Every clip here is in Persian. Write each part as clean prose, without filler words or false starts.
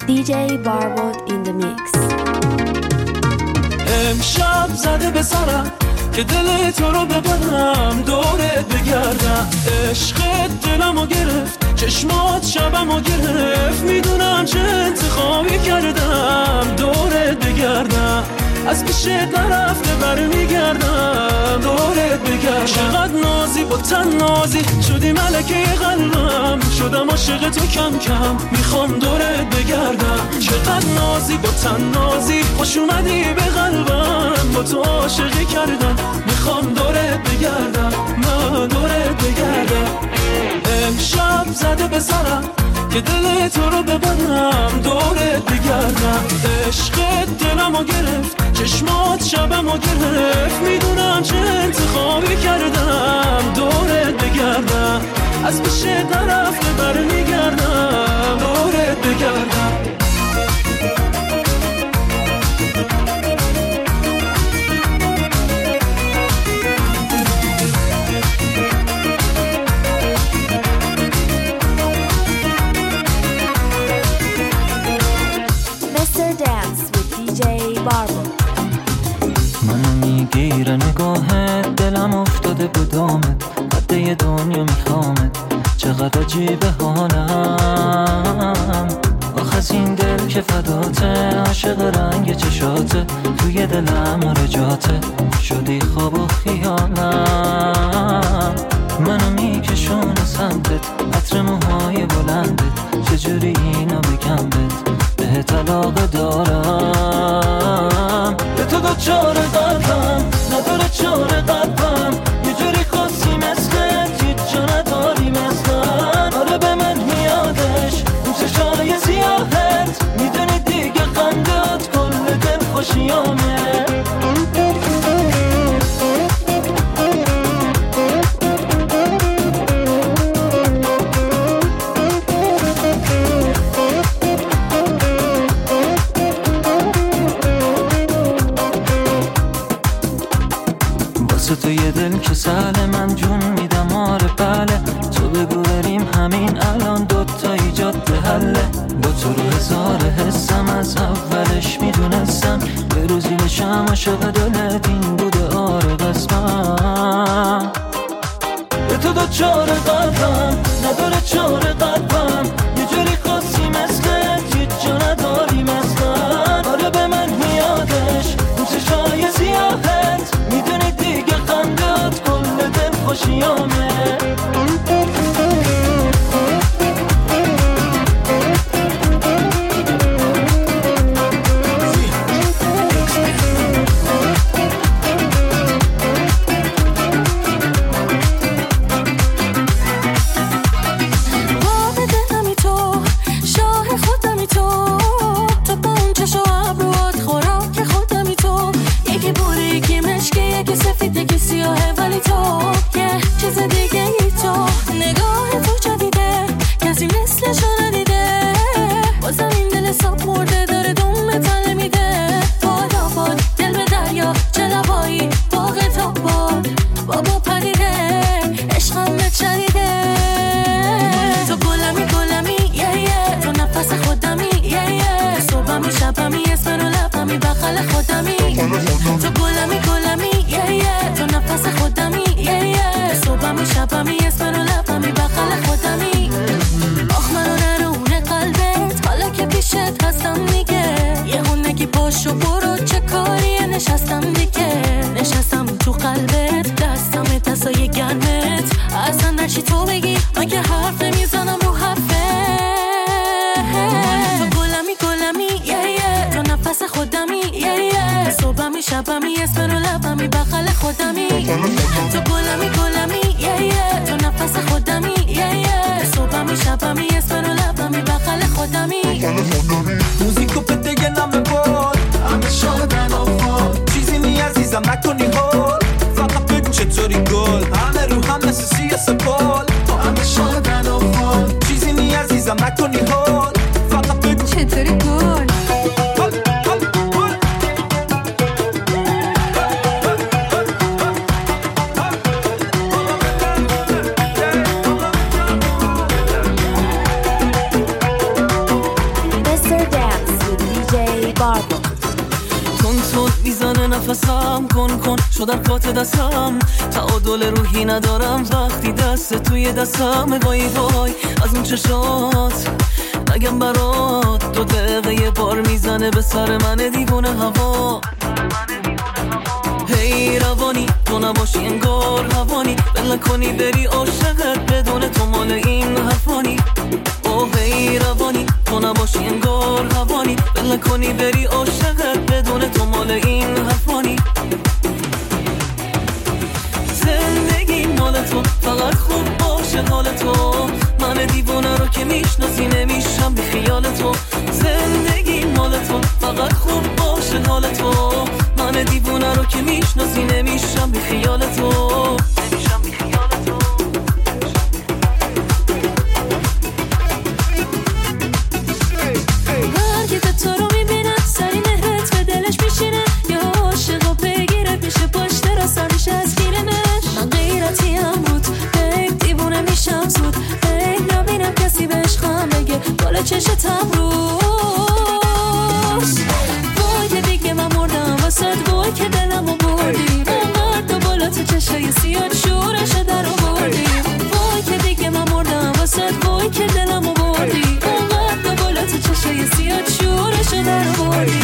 DJ Barwood in the mix. امشب زده به سرم که دل تو رو ببرم دورت بگردم. عشقت دلمو گرفت، چشمات شبمو گرفت، میدونم چه انتخابی کردم دورت بگردم. از پیشت نرفته برمیگردم دورت بگردم. چقدر نازی با تن نازی شدی ملکه قلبم، شدم عاشق تو کم کم میخوام دورت بگردم. چقدر نازی با تن نازی خوش اومدی به قلبم، با تو عاشقی کردم میخوام دورت بگردم، من دورت بگردم. امشب زده به سرم که دل تو رو ببرم دورت بگردم. عشقت دلمو گرفت، چشمات شبمو گرفت، میدونم چه انتخابی کردم دورت بگردم. از پیشت نرفته برمیگردم دورت بگردم. گیر نگاهت دلم افتاده بودامت، قده دنیا میخوامت، چقدر عجیبه حالم. آخ از این دل که فداته، عاشق رنگ چشاته، توی دلم رجاته، شدی خواب و خیالم. منو میکشونه سمتت، عطر موهای بلندت، چجوری اینو بگم بهت علاقه دارم. به تو دوچاره قلبم نداره چاره قلبم، یه جوری خاصی مثلت هیچ جا نداری مثلن. آره به من میادش اون چشای سیاهت، میدونی دیگه خندت کل دل خوشیامه. تو یه دل که سهل من جون میدم آره بله، تو بگو بریم همین الان دوتا ایجاد حله. با تو رو هزار حسم، از اولش میدونستم به روزی نشم عاشق دلت این بوده آره قسمم. به تو دوچاره قلبم نداره چاره قلبم، یه جوری خاصی مثلت هیچ جا نداری مثلن. آره به من میادش اون چشای سیاهت، میدونی دیگه خندت کل دل خوشیامه. موزیکو بده یه نم باد، همه شادن آفا، چیزی نی عزیزم نکنی حال، فقط بگو چطوری گل، همه رو هم مثل سیاسپال. همه شادن آفا، چیزی نی عزیزم نکنی حال، فقط بگو چطوری گل. نفسم کن شد حرکات دستم، تعادل روحی ندارم وقتی دست توی دستم. وای وای از اون چشات نگم برات، 2 دقیقه یه بار میزنه به سر من دیوونه هوا. هی روانی تو نباشی انگار هوانی، بل نکنی بری عاشقت بدون تو مال این حرفانی. اوه هی روانی تو نباشی انگار هوانی، بل نکنی بری عاشقت بدون تو مال این حرفانی. زندگی مال تو فقط خوب باشه حال تو، من دیوونه رو که میشناسی نمیشم بی خیال تو. زندگی مال تو فقط خوب باشه حال تو، من دیوونه رو که میشناسی نمیشم بی خیال تو. هرگز تو رو میبینم سری مهرت به دلش میشینه، یا عاشق و بگیرت میشه پشت را سرش از گیرمش. من غیرتی هم بود هی دیوونه میشم زود، هی نبینم کسی بهش خواهم بگه بالا چشتم روز. وای که دیگه من مردم واسد، وای که دلمو بردی اونقدر بالا تو چشای سیاد شورش در آوردی. وای که دیگه من مردم واسد، وای که دلمو بردی اونقدر بالا تو چشای سیاد شورش در آوردی.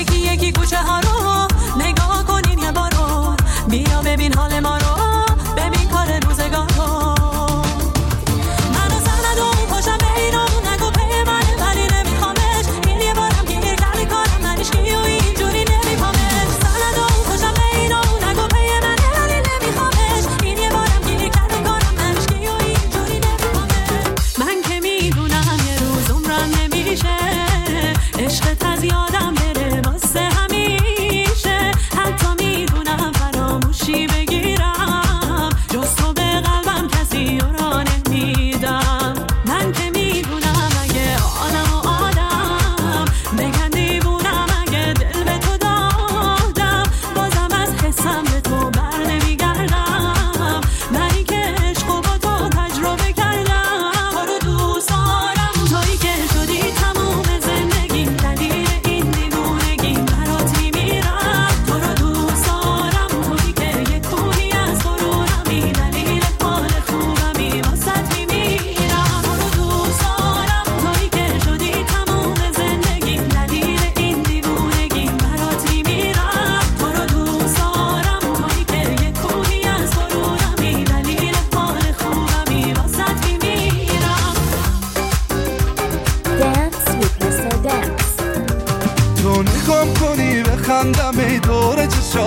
بیا ببین حال ما رو،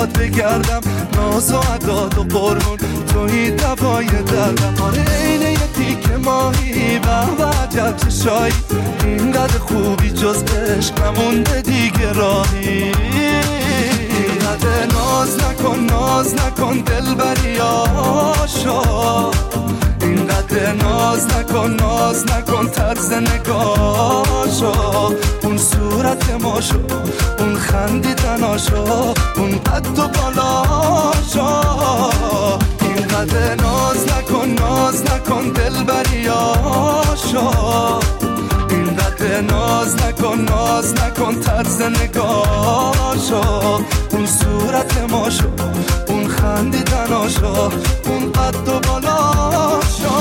باد بگردم، ناز و عداد و قربون توی دوای دردم. آره اینه یه تیک ماهی و عجب چشایی، اینقدر خوبی جز عشق نمونده دیگه راهی. اینقدر ناز نکن دلبری آشا، اینقدر ناز نکن طرز نگاشو، اون صورت ماشو، اون خندیدناشو، اون قد و بالاشو. اینقدر ناز نکن دلبری آشا، اینقدر ناز نکن طرز نگاشو، اون صورت ماشو، اون خندیدناشو، اون قد و بالاشو.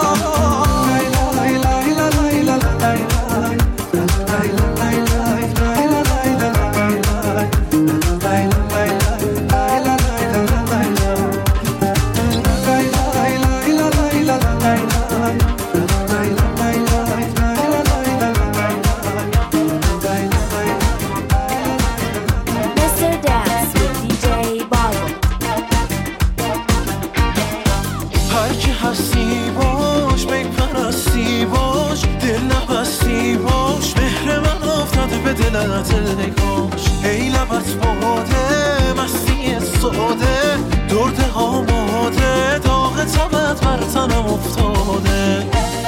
ای لبت باده مستی ساده، درد آماده، داغ تبت بر تنم افتاده.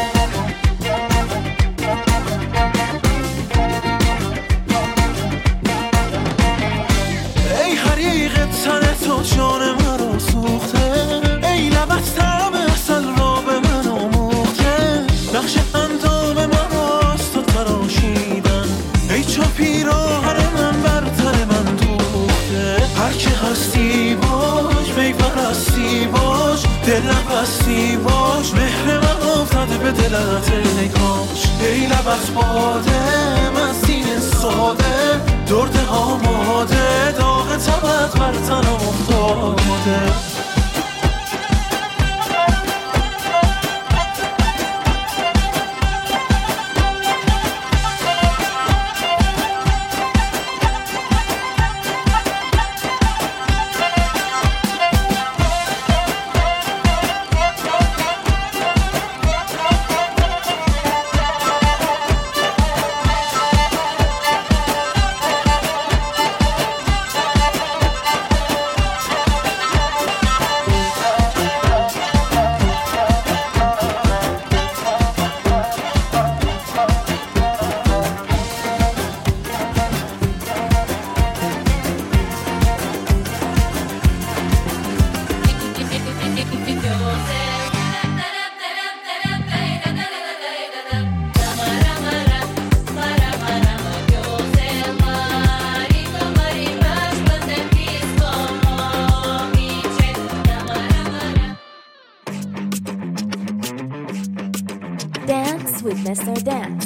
ای حریق تن تو جان مرا سوخته، ای لبت طعم عسل را به من آموخته، نقش اندام مراست و تراشیدن، ای چو پیراهن من بر تن من دوخته. هر که هستی باش، می پرستی باش، دل نبستی باش، مهر من افتاده به دلت نگاش. ای لبت باده مستی ساده، درد آماده، داغ تبت بر تنم افتاده. Dance with Mr. Dance.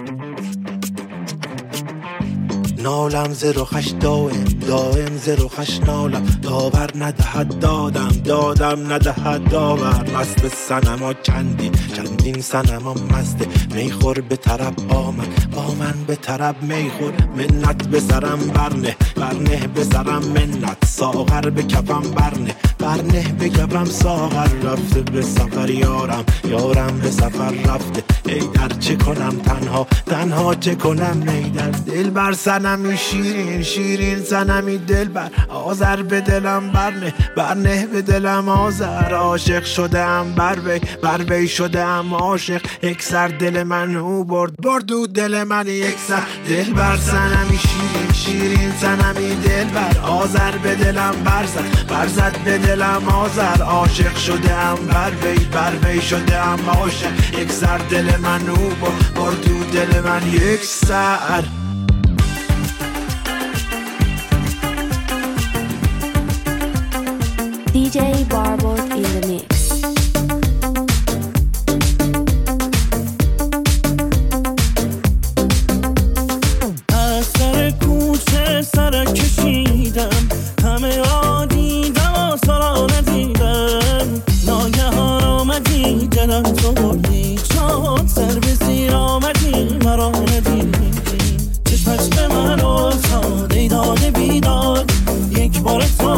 نالم ز رخش دائم ز رخش نالم، داور ندهد دادم ندهد داور. مست صنما چندین صنما مسته، میخور به طرب آمد با من به طرب میخور. منت به سرم برنه به سرم منت، ساغر به کفم برنه به کفم ساغر. رفته به سفر یارم به سفر رفته، ای در چه کنم تنها چه کنم. ای در دل بر صنمی شیرین صنمی دل بر، آذر به دلم برنه به دلم آذر. عاشق شدم بر وی شدم عاشق، یک سر دل من او برد و دل من یک سر. دل بر صنمی شیرین صنمی دل بر، آذر به دلم برزد به دلم آذر. عاشق شدم بر وی شدم عاشق، یک سر دل من او برد و دل من یک سر. DJ Barbot in the mix. از سر کوچه سرک کشیدم، همه را دیدم و سرا ندیدم. ناگهان آمدی دلم تو بردی، شاد سر به زیر آمدی مرا ندیدی. چشمت به من افتاد ای داد بیداد، یک بار تو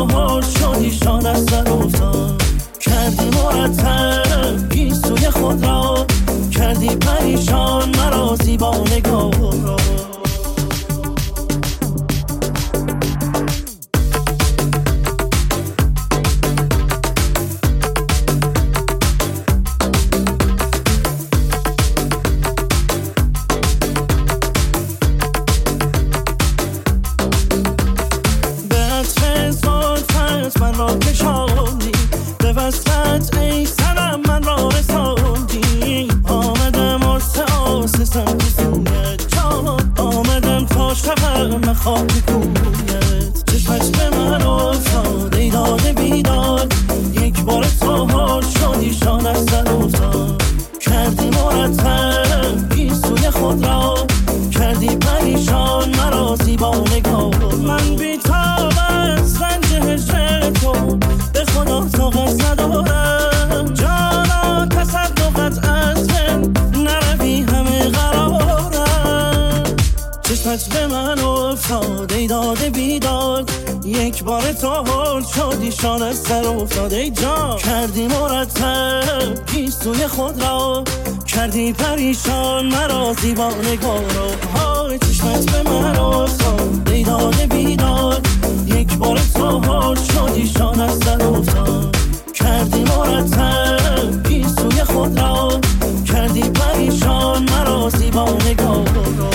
مرتب گیسوی خود را کردی پریشان مرا زیبا نگاه را من را کشاندی به وصلت ای سرم من را رساندی آمدم آسه سمت سویت جان آمدم تا شبم خاک کویت چشمت به من افتاد ای داد بیداد یک بار تو حال شدی شان از سر افتاد کردی مرتب گیسوی خود را کردی پریشان مرا زیبا نگاه من بیتاب از رنج هجر تو به خدا طاقت ندارم جانا تصدقت از من نروی همه قرارم چشمت به من افتاد ای داد بیداد یک بار تو حال شدی شان از سر افتاد ای جان کردی مرتب گیسوی خود را کردی پریشان مرا زیبا نگاه را های چشمت به من افتاد ای داد بیداد یک بار تو حال شدی شان از سر افتاد کردی مرتب گیسوی خود را کردی پریشان مرا زیبا نگاه را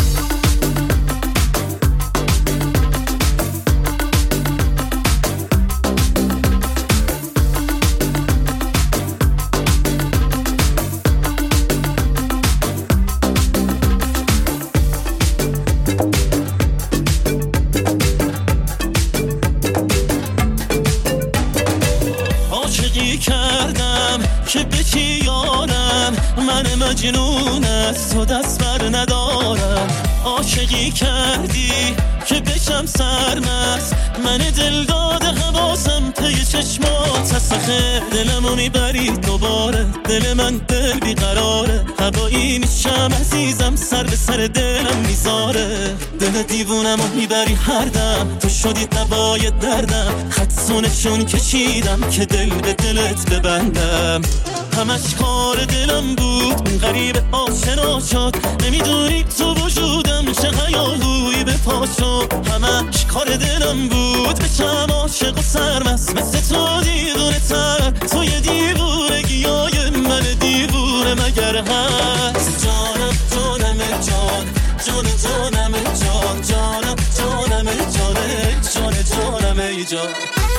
که به چی یارم من مجنون از تو دست بر ندارم عاشقی کردی که بشم سرمست من دل داده حواسم پی چشمات هستخه دلمو میبری دوباره دل من دل بیقراره هوایی میشم عزیزم سر به سر دلم میذاره دل دیوونمو میبری هر دم تو شدی دوای دردم خدسونشون کشیدم که دل به دلت ببندم همش کار دلم بود اون غریب آشنا شد نمیدونی تو وجودم چه هیاهویی به پا شد همش کار دلم بود بشم عاشق و سرمست مثل تو دیوونه تر توی دیوونگیای من دیوونه مگر هست جانم جانم جان جان جانم جان جانم جانم جان جانم ای جان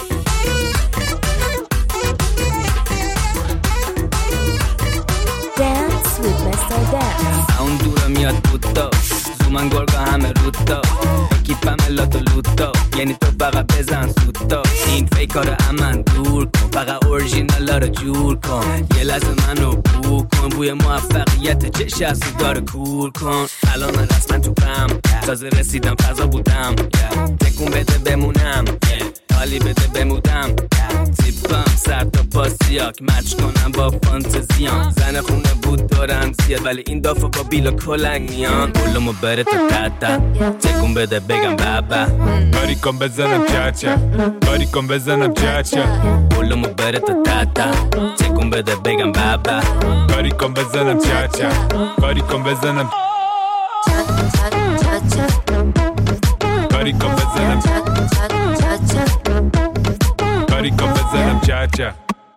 Dance with Mr. Dance. اون دورا میاد بودا زومن گرگا همه رودا کیپم لاتو لوتا یعنی تو فقط بزن سوتا این فیکار امن دور کن فقط اورژینالا رو جور کن یه لحظه منو بو کن بوی موفقیت چش از داره کور کن الان من رسما تو پم تازه رسیدم فضا بودم تکون بده بمونم حالی بده بمودم زیبم سر تا پاسیاک مچ کنم با فانتزیان زن خونه بود دارم زیاد ولی این دافا با بیلا کلنگ میان بولمو بره تا تتا تکون بده بگم بابا باری کن بزنم چاچا باری کن بزنم چاچا بولمو بره تا تتا تکون بده بگم بابا باری کن بزنم چاچا باری کن بزنم باری کن بزنم باری کن بزنم چاچا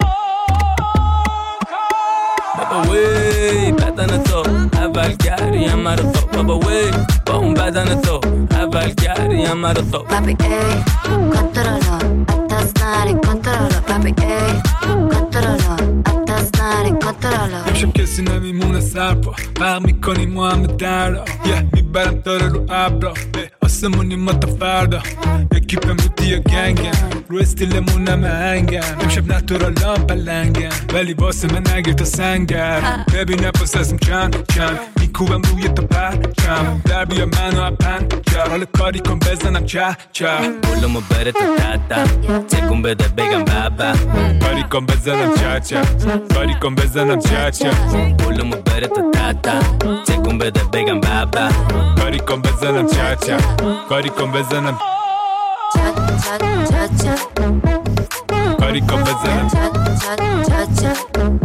بابا وی بدن تو اول گریم مرا تو بابا وی با اون بدن تو اول گریم مرا تو Papi ey, controlo, atas nari controlo Papi ey, controlo, atas nari controlo امشب کسی نمیمونه سرپا فرق میکنیم ما همه دردا میبرم داره رو ابرا آسمونی ما تا فردا یکی پم رو دیا گنگم رو استیلمون همه هنگم امشب نتورالام پلنگم ولی واسه من نگیر تا سنگم ببینم پاس ازم چند میکوبم روی تا پرچم در بیا منو اپن حال کاری کن بزنم چه بولمو بره تا تتا تکون بده بگم بابا باری کن بزنم چاچا باری کن بزنم چاچا بولمو بره تا تتا تکون بده بگم بابا باری کن بزنم چاچا باری کن بزنم کاریکو بزنم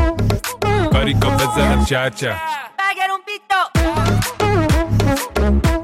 کاریکو بزنم چا چا Pagare un pitto